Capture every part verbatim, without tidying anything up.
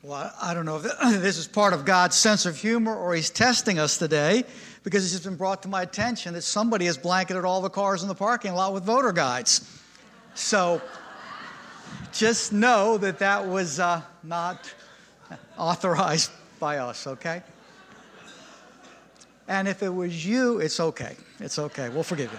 Well, I don't know if this is part of God's sense of humor or he's testing us today, because it's just been brought to my attention that somebody has blanketed all the cars in the parking lot with voter guides. So just know that that was uh, not authorized by us, okay? And if it was you, it's okay. It's okay. We'll forgive you.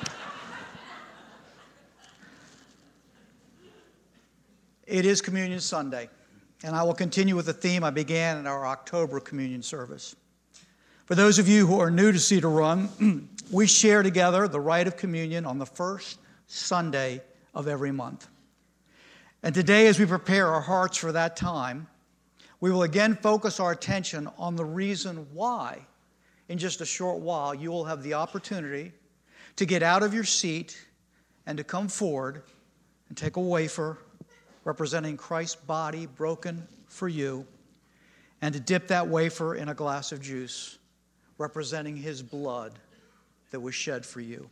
It is Communion Sunday, and I will continue with the theme I began in our October communion service. For those of you who are new to Cedar Run, we share together the rite of communion on the first Sunday of every month. And today, as we prepare our hearts for that time, we will again focus our attention on the reason why, in just a short while, you will have the opportunity to get out of your seat and to come forward and take a wafer representing Christ's body broken for you, and to dip that wafer in a glass of juice representing his blood that was shed for you.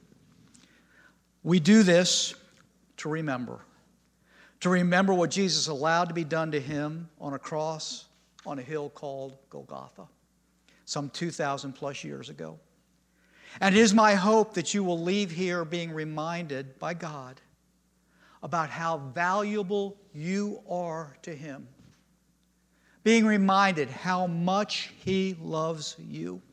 We do this to remember. To remember what Jesus allowed to be done to him on a cross on a hill called Golgotha, some two thousand plus years ago. And it is my hope that you will leave here being reminded by God about how valuable you are to him. Being reminded how much he loves you.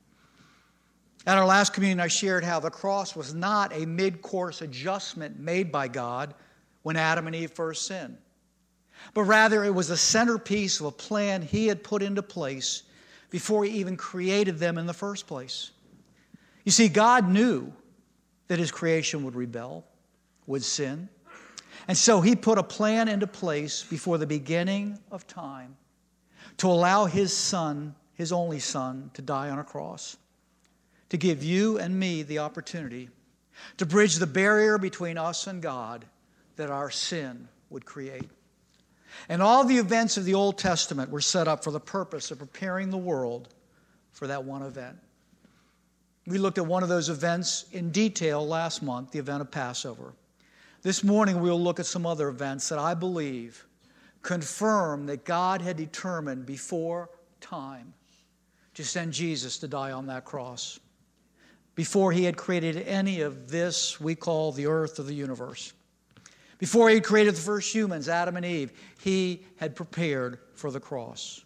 At our last communion, I shared how the cross was not a mid-course adjustment made by God when Adam and Eve first sinned, but rather it was the centerpiece of a plan he had put into place before he even created them in the first place. You see, God knew that his creation would rebel, would sin, and so he put a plan into place before the beginning of time to allow his son, his only son, to die on a cross, to give you and me the opportunity to bridge the barrier between us and God that our sin would create. And all the events of the Old Testament were set up for the purpose of preparing the world for that one event. We looked at one of those events in detail last month, the event of Passover. This morning we'll look at some other events that I believe confirm that God had determined before time to send Jesus to die on that cross, before he had created any of this we call the earth or the universe. Before he had created the first humans, Adam and Eve, he had prepared for the cross.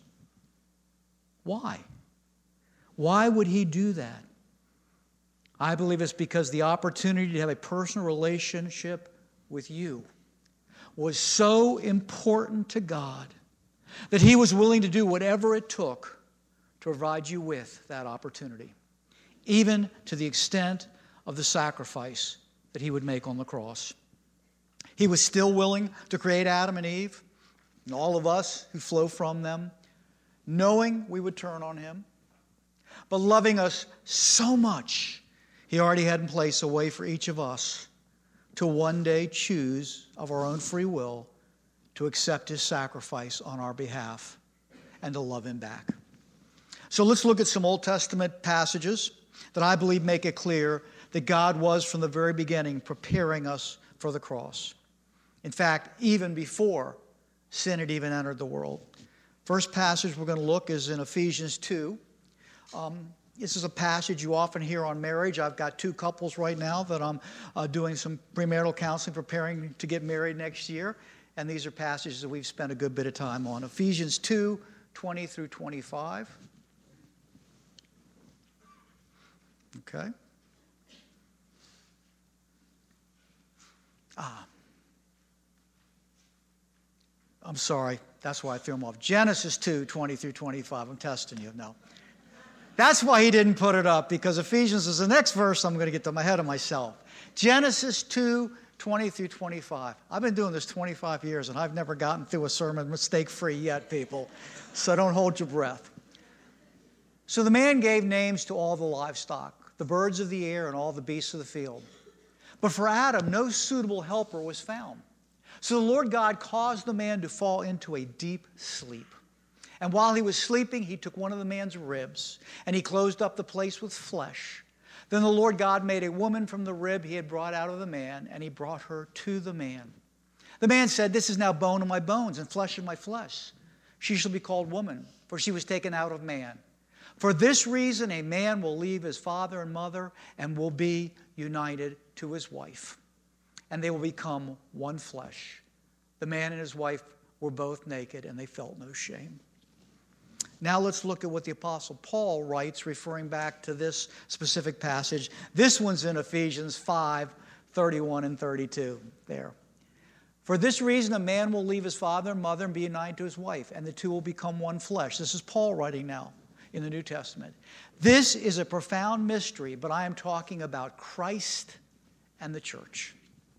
Why? Why would he do that? I believe it's because the opportunity to have a personal relationship with you was so important to God that he was willing to do whatever it took to provide you with that opportunity, even to the extent of the sacrifice that he would make on the cross. He was still willing to create Adam and Eve and all of us who flow from them, knowing we would turn on him, but loving us so much, he already had in place a way for each of us to one day choose of our own free will to accept his sacrifice on our behalf and to love him back. So let's look at some Old Testament passages that I believe make it clear that God was from the very beginning preparing us for the cross. In fact, even before sin had even entered the world. First passage we're going to look is in Ephesians two. Um, This is a passage you often hear on marriage. I've got two couples right now that I'm uh, doing some premarital counseling, preparing to get married next year. And these are passages that we've spent a good bit of time on. Ephesians two, twenty through twenty-five. Okay. Ah. I'm sorry. That's why I threw them off. Genesis two, twenty through twenty-five. I'm testing you. No. That's why he didn't put it up, because Ephesians is the next verse I'm going to get to my head of myself. Genesis two, twenty through twenty-five. I've been doing this twenty-five years, and I've never gotten through a sermon mistake-free yet, people. So don't hold your breath. So the man gave names to all the livestock, the birds of the air and all the beasts of the field. But for Adam, no suitable helper was found. So the Lord God caused the man to fall into a deep sleep. And while he was sleeping, he took one of the man's ribs, and he closed up the place with flesh. Then the Lord God made a woman from the rib he had brought out of the man, and he brought her to the man. The man said, "This is now bone of my bones and flesh of my flesh. She shall be called woman, for she was taken out of man. For this reason, a man will leave his father and mother and will be united to his wife, and they will become one flesh. The man and his wife were both naked, and they felt no shame. Now let's look at what the Apostle Paul writes, referring back to this specific passage. This one's in Ephesians five, thirty-one and thirty-two. There. For this reason, a man will leave his father and mother and be united to his wife, and the two will become one flesh. This is Paul writing now in the New Testament. This is a profound mystery, but I am talking about Christ and the church.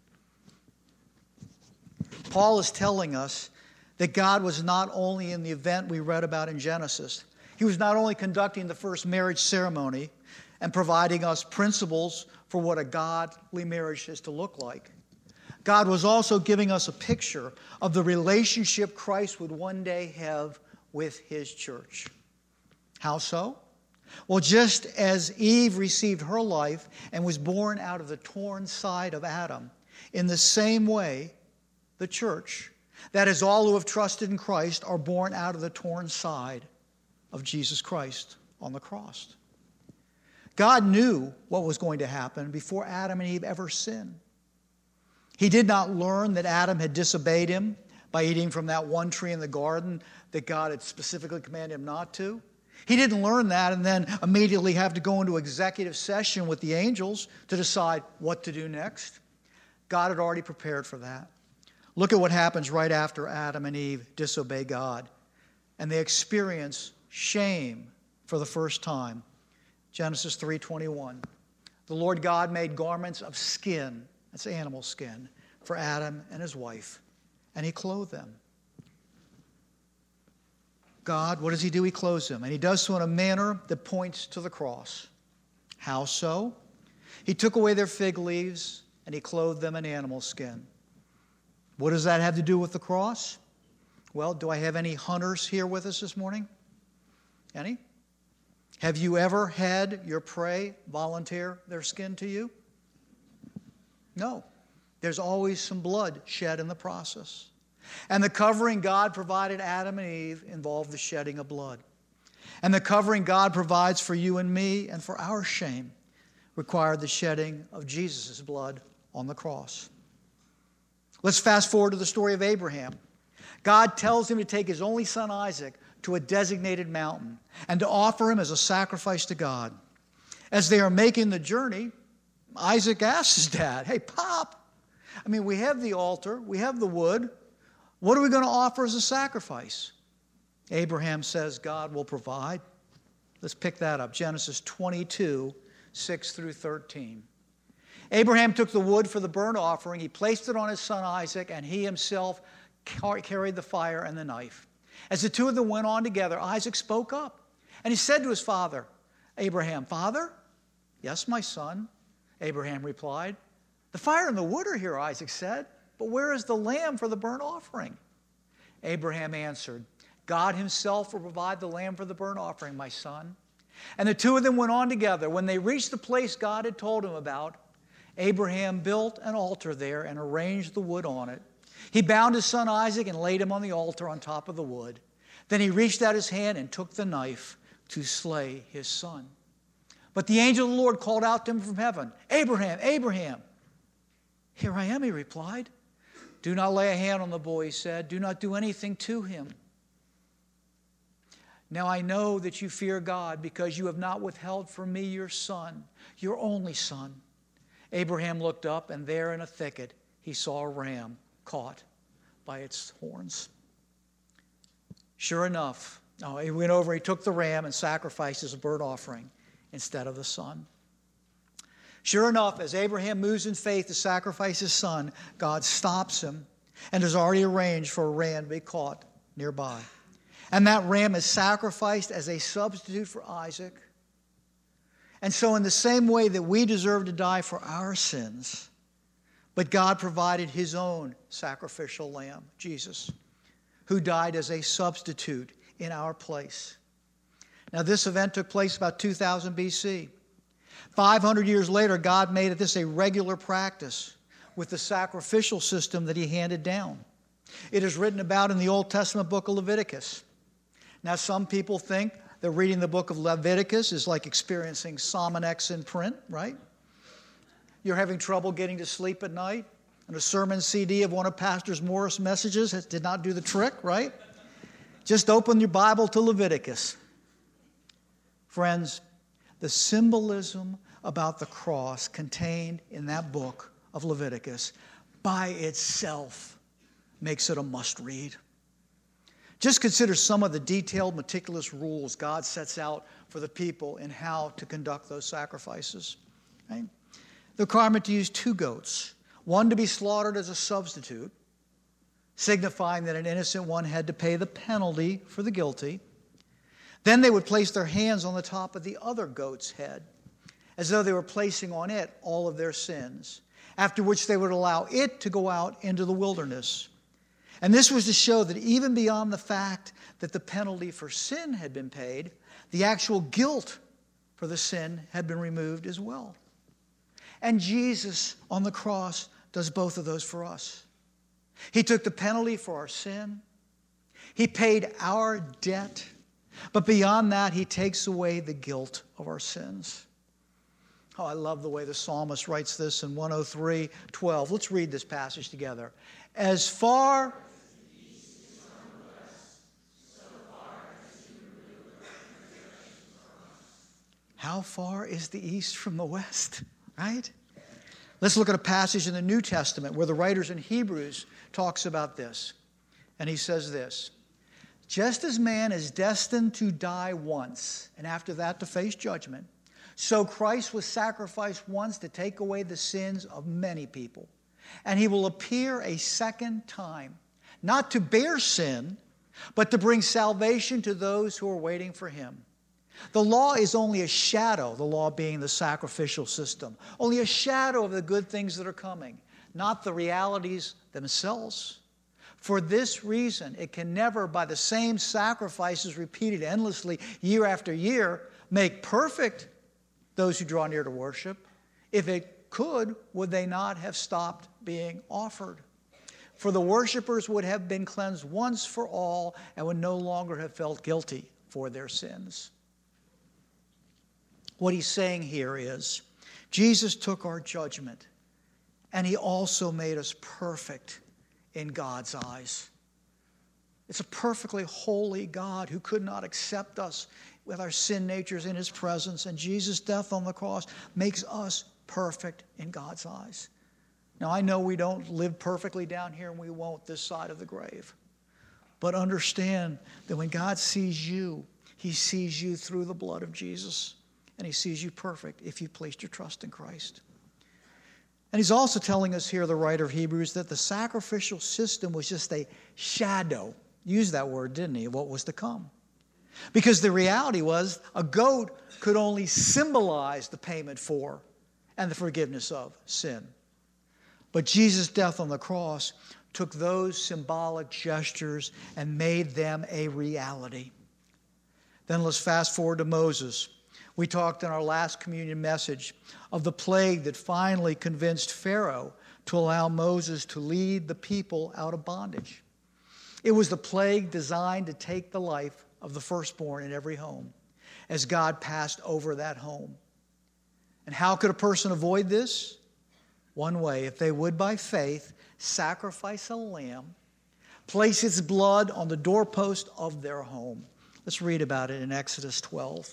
Paul is telling us that God was not only in the event we read about in Genesis. He was not only conducting the first marriage ceremony and providing us principles for what a godly marriage is to look like. God was also giving us a picture of the relationship Christ would one day have with his church. How so? Well, just as Eve received her life and was born out of the torn side of Adam, in the same way, the church, that is, all who have trusted in Christ, are born out of the torn side of Jesus Christ on the cross. God knew what was going to happen before Adam and Eve ever sinned. He did not learn that Adam had disobeyed him by eating from that one tree in the garden that God had specifically commanded him not to. He didn't learn that and then immediately have to go into executive session with the angels to decide what to do next. God had already prepared for that. Look at what happens right after Adam and Eve disobey God, and they experience shame for the first time. Genesis three twenty-one. The Lord God made garments of skin, that's animal skin, for Adam and his wife, and he clothed them. God, what does he do? He clothes them, and he does so in a manner that points to the cross. How so? He took away their fig leaves, and he clothed them in animal skin. What does that have to do with the cross? Well, do I have any hunters here with us this morning? Any? Have you ever had your prey volunteer their skin to you? No. There's always some blood shed in the process. And the covering God provided Adam and Eve involved the shedding of blood. And the covering God provides for you and me and for our shame required the shedding of Jesus' blood on the cross. Let's fast forward to the story of Abraham. God tells him to take his only son Isaac to a designated mountain and to offer him as a sacrifice to God. As they are making the journey, Isaac asks his dad, hey, Pop, I mean, we have the altar, we have the wood. What are we going to offer as a sacrifice? Abraham says God will provide. Let's pick that up. Genesis twenty-two, six through thirteen. Abraham took the wood for the burnt offering. He placed it on his son Isaac, and he himself carried the fire and the knife. As the two of them went on together, Isaac spoke up, and he said to his father, Abraham, Father? Yes, my son, Abraham replied. The fire and the wood are here, Isaac said, but where is the lamb for the burnt offering? Abraham answered, God himself will provide the lamb for the burnt offering, my son. And the two of them went on together. When they reached the place God had told him about, Abraham built an altar there and arranged the wood on it. He bound his son Isaac and laid him on the altar on top of the wood. Then he reached out his hand and took the knife to slay his son. But the angel of the Lord called out to him from heaven, Abraham, Abraham. Here I am, he replied. Do not lay a hand on the boy, he said. Do not do anything to him. Now I know that you fear God because you have not withheld from me your son, your only son. Abraham looked up, and there in a thicket he saw a ram caught by its horns. Sure enough, oh, he went over, he took the ram and sacrificed as a burnt offering instead of the son. Sure enough, as Abraham moves in faith to sacrifice his son, God stops him and has already arranged for a ram to be caught nearby. And that ram is sacrificed as a substitute for Isaac. And so in the same way that we deserve to die for our sins, but God provided his own sacrificial lamb, Jesus, who died as a substitute in our place. Now this event took place about two thousand B C. five hundred years later, God made this a regular practice with the sacrificial system that he handed down. It is written about in the Old Testament book of Leviticus. Now, some people think that reading the book of Leviticus is like experiencing Sominex in print, right? You're having trouble getting to sleep at night, and a sermon C D of one of Pastor Morris' messages did not do the trick, right? Just open your Bible to Leviticus. Friends, the symbolism about the cross contained in that book of Leviticus by itself makes it a must-read. Just consider some of the detailed, meticulous rules God sets out for the people in how to conduct those sacrifices. Right? The requirement to use two goats, one to be slaughtered as a substitute, signifying that an innocent one had to pay the penalty for the guilty. Then they would place their hands on the top of the other goat's head, as though they were placing on it all of their sins, after which they would allow it to go out into the wilderness. And this was to show that even beyond the fact that the penalty for sin had been paid, the actual guilt for the sin had been removed as well. And Jesus on the cross does both of those for us. He took the penalty for our sin. He paid our debt. But beyond that, he takes away the guilt of our sins. Oh, I love the way the psalmist writes this in one oh three twelve. Let's read this passage together. As far How far is the east from the west? Right? Let's look at a passage in the New Testament where the writers in Hebrews talks about this. And he says this: just as man is destined to die once, and after that to face judgment, so Christ was sacrificed once to take away the sins of many people. And he will appear a second time, not to bear sin, but to bring salvation to those who are waiting for him. The law is only a shadow, the law being the sacrificial system, only a shadow of the good things that are coming, not the realities themselves. For this reason, it can never, by the same sacrifices repeated endlessly year after year, make perfect those who draw near to worship. If it could, would they not have stopped being offered? For the worshipers would have been cleansed once for all and would no longer have felt guilty for their sins. What he's saying here is, Jesus took our judgment, and he also made us perfect in God's eyes. It's a perfectly holy God who could not accept us with our sin natures in his presence, and Jesus' death on the cross makes us perfect in God's eyes. Now, I know we don't live perfectly down here, and we won't this side of the grave. But understand that when God sees you, he sees you through the blood of Jesus. And he sees you perfect if you placed your trust in Christ. And he's also telling us here, the writer of Hebrews, that the sacrificial system was just a shadow. He used that word, didn't he, of what was to come. Because the reality was a goat could only symbolize the payment for and the forgiveness of sin. But Jesus' death on the cross took those symbolic gestures and made them a reality. Then let's fast forward to Moses. We talked in our last communion message of the plague that finally convinced Pharaoh to allow Moses to lead the people out of bondage. It was the plague designed to take the life of the firstborn in every home as God passed over that home. And how could a person avoid this? One way, if they would by faith sacrifice a lamb, place its blood on the doorpost of their home. Let's read about it in Exodus twelve.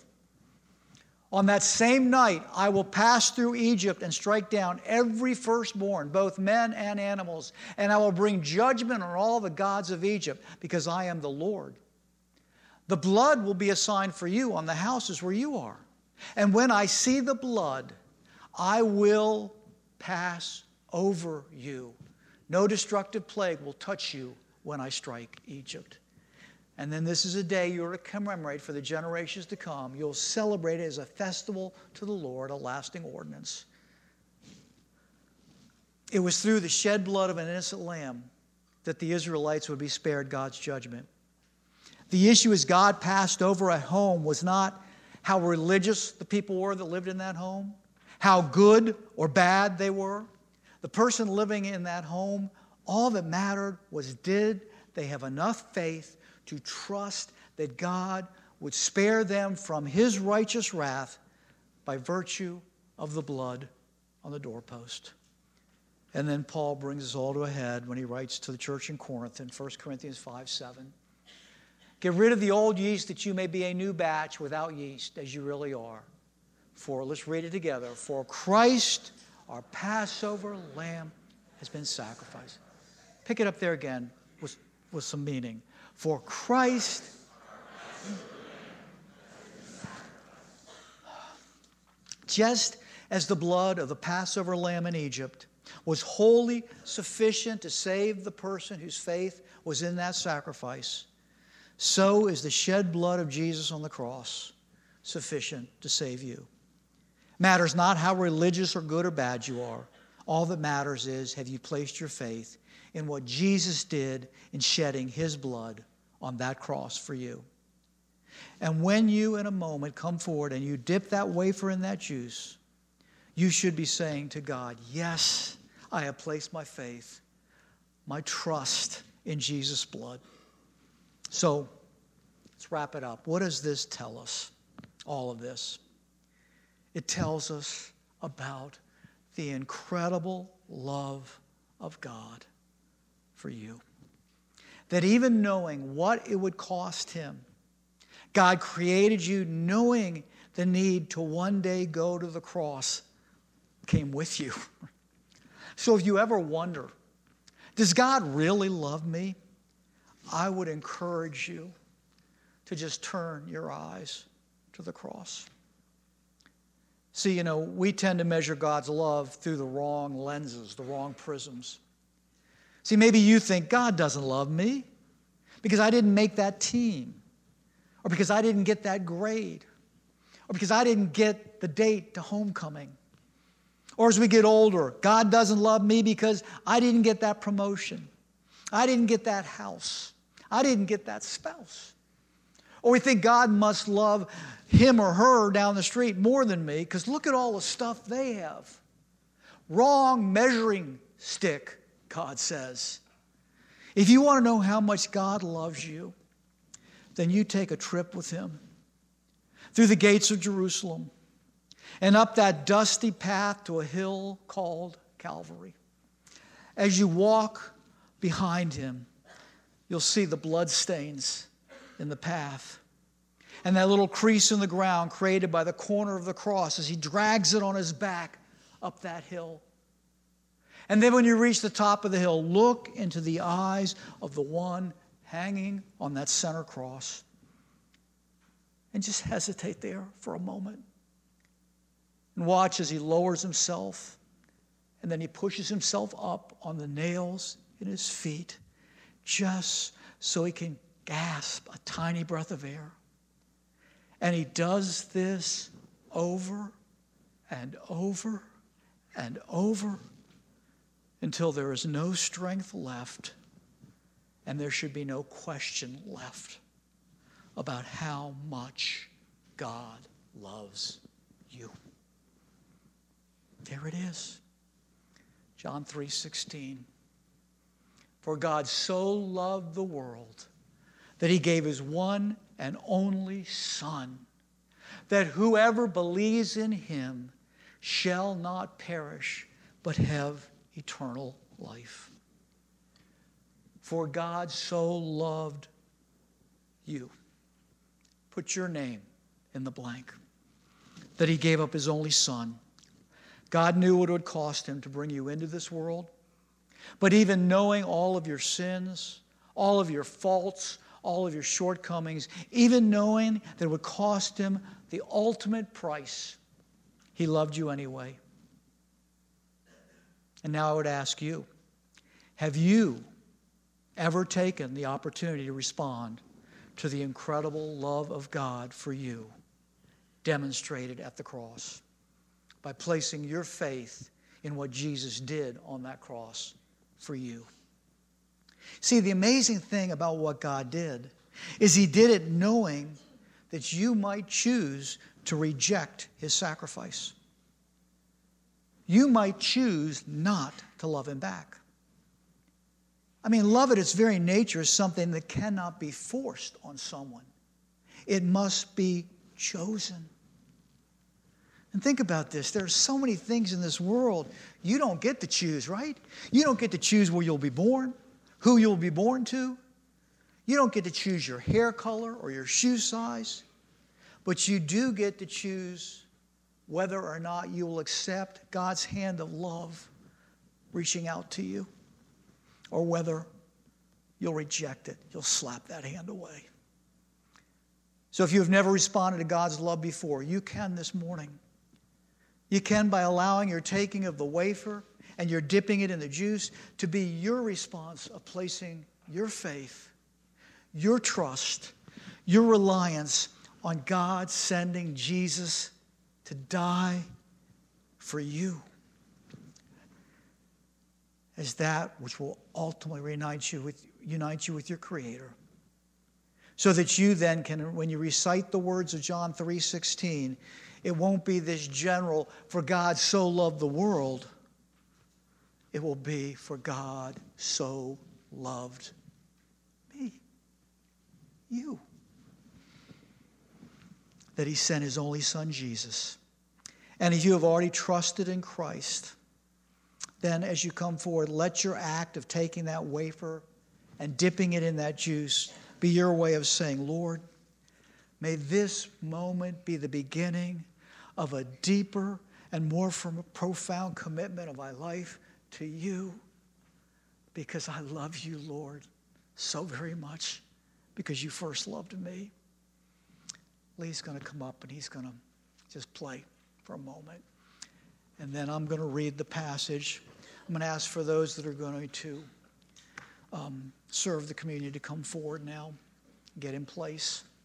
On that same night, I will pass through Egypt and strike down every firstborn, both men and animals, and I will bring judgment on all the gods of Egypt, because I am the Lord. The blood will be a sign for you on the houses where you are. And when I see the blood, I will pass over you. No destructive plague will touch you when I strike Egypt. And then this is a day you're to commemorate for the generations to come. You'll celebrate it as a festival to the Lord, a lasting ordinance. It was through the shed blood of an innocent lamb that the Israelites would be spared God's judgment. The issue as God passed over a home was not how religious the people were that lived in that home, how good or bad they were. The person living in that home, all that mattered was, did they have enough faith to trust that God would spare them from his righteous wrath by virtue of the blood on the doorpost. And then Paul brings us all to a head when he writes to the church in Corinth in First Corinthians five seven. Get rid of the old yeast that you may be a new batch without yeast as you really are. For, let's read it together. For Christ, our Passover lamb, has been sacrificed. Pick it up there again with, with some meaning. For Christ, just as the blood of the Passover lamb in Egypt was wholly sufficient to save the person whose faith was in that sacrifice, so is the shed blood of Jesus on the cross sufficient to save you. Matters not how religious or good or bad you are. All that matters is, have you placed your faith in what Jesus did in shedding his blood on that cross for you? And when you, in a moment, come forward and you dip that wafer in that juice, you should be saying to God, yes, I have placed my faith, my trust in Jesus' blood. So, let's wrap it up. What does this tell us, all of this? It tells us about the incredible love of God for you. That even knowing what it would cost him, God created you knowing the need to one day go to the cross came with you. So if you ever wonder, does God really love me? I would encourage you to just turn your eyes to the cross. See, you know, we tend to measure God's love through the wrong lenses, the wrong prisms. See, maybe you think God doesn't love me because I didn't make that team, or because I didn't get that grade, or because I didn't get the date to homecoming. Or as we get older, God doesn't love me because I didn't get that promotion. I didn't get that house. I didn't get that spouse. Or we think God must love him or her down the street more than me because look at all the stuff they have. Wrong measuring stick, God says. If you want to know how much God loves you, then you take a trip with him through the gates of Jerusalem and up that dusty path to a hill called Calvary. As you walk behind him, you'll see the blood stains in the path and that little crease in the ground created by the corner of the cross as he drags it on his back up that hill. And then when you reach the top of the hill, look into the eyes of the one hanging on that center cross and just hesitate there for a moment and watch as he lowers himself and then he pushes himself up on the nails in his feet just so he can gasp a tiny breath of air. And he does this over and over and over until there is no strength left and there should be no question left about how much God loves you. There it is. John three sixteen. For God so loved the world that he gave his one and only Son, that whoever believes in him shall not perish, but have eternal life. For God so loved you. Put your name in the blank. That he gave up his only Son. God knew what it would cost him to bring you into this world. But even knowing all of your sins, all of your faults, all of your shortcomings, even knowing that it would cost him the ultimate price, he loved you anyway. And now I would ask you, have you ever taken the opportunity to respond to the incredible love of God for you demonstrated at the cross by placing your faith in what Jesus did on that cross for you? See, the amazing thing about what God did is he did it knowing that you might choose to reject his sacrifice. You might choose not to love him back. I mean, love at its very nature is something that cannot be forced on someone. It must be chosen. And think about this. There are so many things in this world you don't get to choose, right? You don't get to choose where you'll be born, who you'll be born to. You don't get to choose your hair color or your shoe size. But you do get to choose whether or not you will accept God's hand of love reaching out to you, or whether you'll reject it. You'll slap that hand away. So if you have never responded to God's love before, you can this morning. You can by allowing your taking of the wafer and your dipping it in the juice to be your response of placing your faith, your trust, your reliance on God sending Jesus to die for you as that which will ultimately reunite you with, unite you with your Creator. So that you then can, when you recite the words of John three sixteen, it won't be this general, for God so loved the world. It will be, for God so loved me, you. That he sent his only son, Jesus. And if you have already trusted in Christ, then as you come forward, let your act of taking that wafer and dipping it in that juice be your way of saying, Lord, may this moment be the beginning of a deeper and more from a profound commitment of my life to you, because I love you, Lord, so very much, because you first loved me. Lee's going to come up and he's going to just play for a moment. And then I'm going to read the passage. I'm going to ask for those that are going to um, serve the communion to come forward now, get in place.